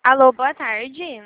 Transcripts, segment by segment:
Alô, boa tarde.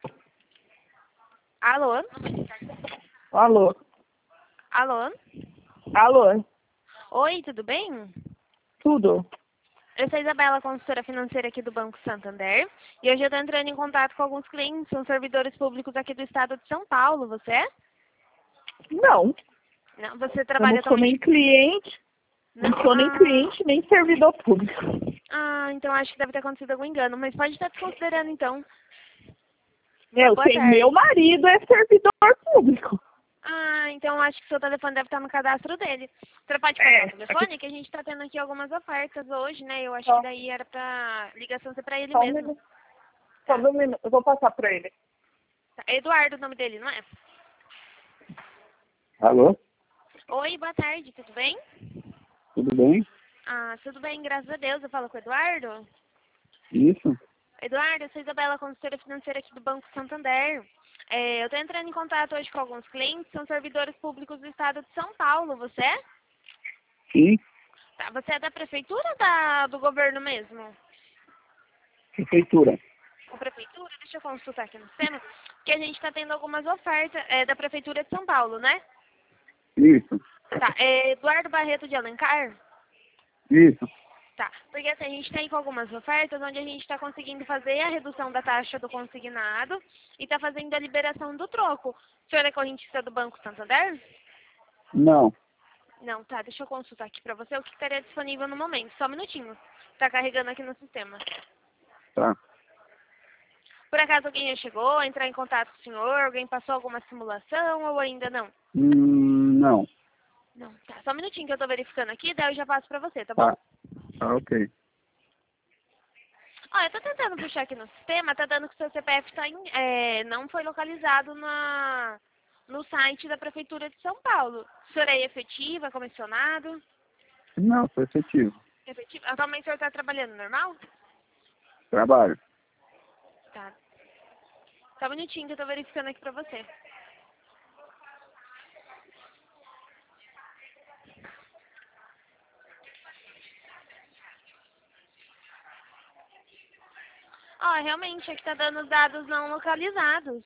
Alô? Alô? Alô? Alô? Oi, tudo bem? Tudo? Eu sou a Isabela, consultora financeira aqui do Banco Santander. E hoje eu estou entrando em contato com alguns clientes, são servidores públicos aqui do estado de São Paulo. Você é? Não. Não, você Eu trabalha não sou nem atualmente... cliente, não sou nem cliente, nem servidor público. Então acho que deve ter acontecido algum engano, mas pode estar desconsiderando então. Eu Boa tenho, tarde. meu marido é servidor público. Então acho que seu telefone deve estar no cadastro dele. Você pode passar o telefone? Que a gente está tendo aqui algumas ofertas hoje, né? Eu acho que daí era pra ligação ser pra ele Só um mesmo. minuto. Só um minuto, eu vou passar pra ele. Tá, Eduardo, o nome dele, não é? Alô? Oi, boa tarde, tudo bem? Tudo bem? Tudo bem, graças a Deus. Eu falo com o Eduardo. Isso? Eduardo, eu sou Isabela, consultora financeira aqui do Banco Santander. Eu estou entrando em contato hoje com alguns clientes, são servidores públicos do estado de São Paulo. Você é? Sim. Tá, você é da prefeitura ou do governo mesmo? Prefeitura. A prefeitura? Deixa eu consultar aqui no sistema. Que a gente está tendo algumas ofertas da prefeitura de São Paulo, né? Isso. Tá, Eduardo Barreto de Alencar? Isso. Tá, porque assim, a gente tem com algumas ofertas onde a gente está conseguindo fazer a redução da taxa do consignado e está fazendo a liberação do troco. O senhor é correntista do Banco Santander? Não. Não, tá, deixa eu consultar aqui para você o que estaria disponível no momento. Só um minutinho. Tá carregando aqui no sistema. Tá. Por acaso alguém já chegou a entrar em contato com o senhor? Alguém passou alguma simulação ou ainda não? Não. Não, tá. Só um minutinho que eu tô verificando aqui, daí eu já passo para você, tá bom? Tá. Tá, ok. Ó, eu tô tentando puxar aqui no sistema, tá dando que o seu CPF não foi localizado no site da Prefeitura de São Paulo. O senhor é efetivo, é comissionado? Não, sou efetivo. Efetivo? Atualmente o senhor tá trabalhando normal? Trabalho. Tá. Só um minutinho que eu tô verificando aqui pra você. Ó, realmente, aqui tá dando os dados não localizados.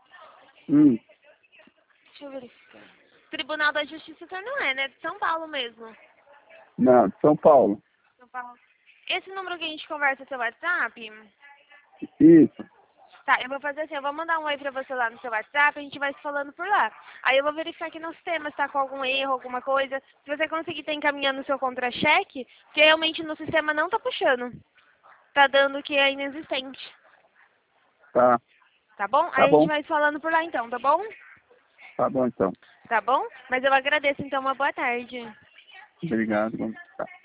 Deixa eu verificar. Tribunal da Justiça o senhor não é, né? De São Paulo mesmo. Não, de São Paulo. São Paulo. Esse número que a gente conversa é seu WhatsApp? Isso. Tá, eu vou fazer assim, eu vou mandar um oi pra você lá no seu WhatsApp, a gente vai se falando por lá. Aí eu vou verificar aqui no sistema se tá com algum erro, alguma coisa. Se você conseguir estar encaminhando o seu contra-cheque, porque realmente no sistema não tá puxando. Tá dando que é inexistente. Tá. Tá bom? Tá Aí a gente bom. vai se falando por lá então, tá bom? Tá bom, então. Tá bom? Mas eu agradeço então, uma boa tarde. Obrigado. Tá.